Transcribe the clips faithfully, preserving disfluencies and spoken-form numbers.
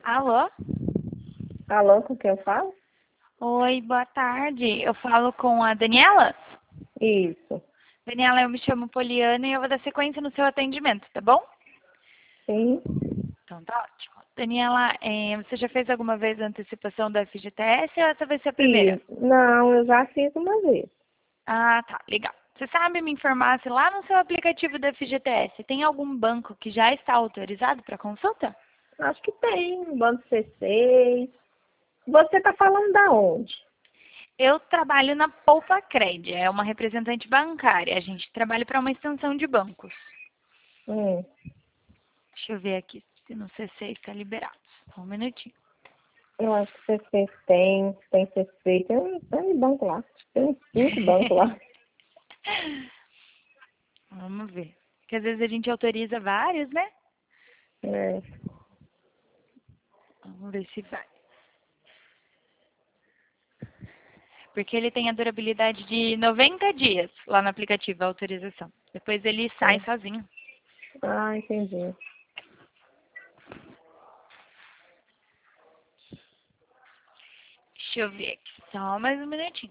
Alô? Alô, com quem eu falo? Oi, boa tarde. Eu falo com a Daniela? Isso. Daniela, eu me chamo Poliana e eu vou dar sequência no seu atendimento, tá bom? Sim. Então tá ótimo. Daniela, eh, você já fez alguma vez a antecipação da F G T S ou essa vai ser a primeira? Isso. Não, eu já fiz uma vez. Ah, tá, legal. Você sabe me informar se lá no seu aplicativo da F G T S tem algum banco que já está autorizado para consulta? Acho que tem, um banco C seis. Você tá falando da onde? Eu trabalho na Poupa Cred, é uma representante bancária. A gente trabalha para uma extensão de bancos. Hum, Deixa eu ver aqui se no C seis está liberado. Só um minutinho. eu acho que C seis tem, tem C seis, tem um, tem um banco lá. Tem uns cinco bancos lá. Vamos ver. Porque às vezes a gente autoriza vários, né? É. Vamos ver se vai. Porque ele tem a durabilidade de noventa dias lá no aplicativo, a autorização. Depois ele sai É. sozinho. Ah, entendi. Deixa eu ver aqui. Só mais um minutinho.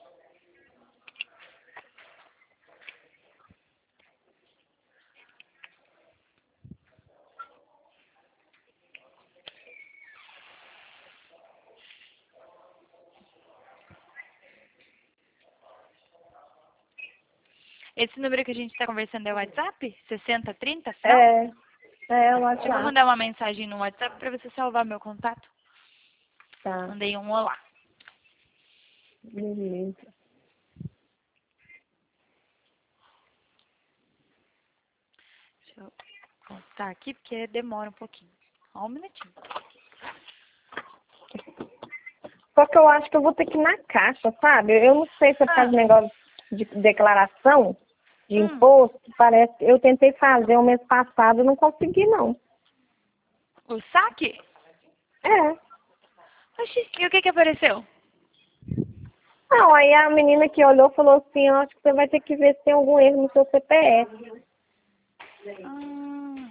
Esse número que a gente está conversando é o WhatsApp? sessenta trinta, final? É, é o Eu vou WhatsApp. mandar uma mensagem no WhatsApp para você salvar meu contato. Tá, Mandei um olá. beleza. Deixa eu contar aqui porque demora um pouquinho. Só um minutinho. Só que eu acho que eu vou ter que ir na caixa, sabe? Eu não sei se é por causa Ah, do negócio de declaração de hum, imposto. Parece que eu tentei fazer o mês passado e não consegui, não. o saque? É. Oxi, e o que que apareceu? Não, aí a menina que olhou falou assim, eu acho que você vai ter que ver se tem algum erro no seu C P F. Ah,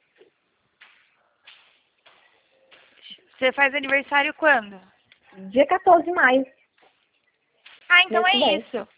você faz aniversário quando? Dia quatorze de maio, Ah, então mês é que vem. isso.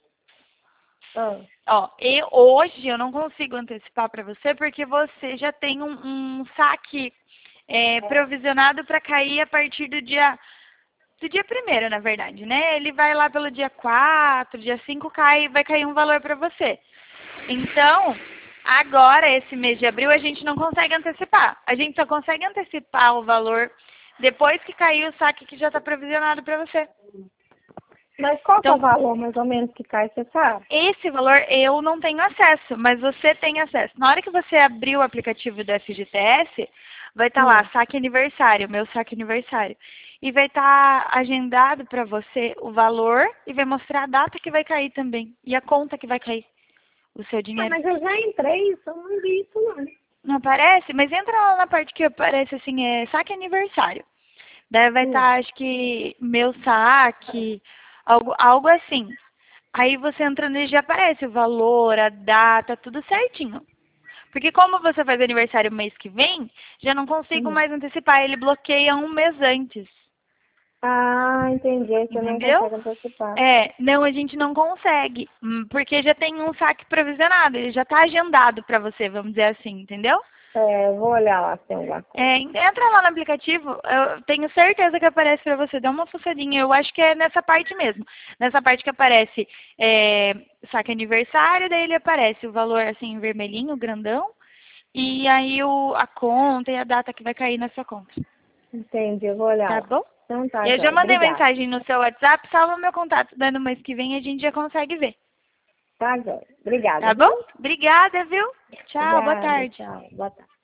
Ah, Ó, e hoje eu não consigo antecipar para você porque você já tem um, um saque é, provisionado para cair a partir do dia do dia primeiro, na verdade, né? Ele vai lá pelo dia quatro, dia cinco cai, vai cair um valor para você. Então, agora esse mês de abril a gente não consegue antecipar. A gente só consegue antecipar o valor depois que cair o saque que já está provisionado para você. mas qual que é o Então, valor mais ou menos que cai, você sabe? esse valor eu não tenho acesso, mas você tem acesso. Na hora que você abrir o aplicativo do F G T S, vai estar lá, Hum, saque aniversário, meu saque aniversário. E vai estar agendado para você o valor e vai mostrar a data que vai cair também. E a conta que vai cair o seu ah, dinheiro. mas eu já entrei, isso eu não vi isso não. Não aparece? Mas entra lá na parte que aparece assim, é saque aniversário. Daí vai Hum. estar, acho que, meu saque, algo, algo assim. Aí você entrando e já aparece o valor, a data, tudo certinho. Porque como você faz aniversário mês que vem, já não consigo Uhum. mais antecipar. Ele bloqueia um mês antes. Ah, entendi, aí você não Entendeu? consegue antecipar. É, não, a gente não consegue. hum, Porque já tem um saque provisionado. Ele já está agendado para você, vamos dizer assim, entendeu? É, eu vou olhar lá se tem alguma coisa. É, entra lá no aplicativo, eu tenho certeza que aparece para você, dá uma fuçadinha, eu acho que é nessa parte mesmo, nessa parte que aparece é, saque aniversário, daí ele aparece o valor assim, vermelhinho, grandão, e aí o, a conta e a data que vai cair na sua conta, Entendi, eu vou olhar tá lá. bom? Então tá, Eu já joia. mandei Obrigada. mensagem no seu WhatsApp, salva meu contato, daí no mês que vem a gente já consegue ver, Tá, joia. Obrigada, tá bom? viu? Obrigada, viu? Tchau, boa Obrigada, tarde. tchau. Boa tarde.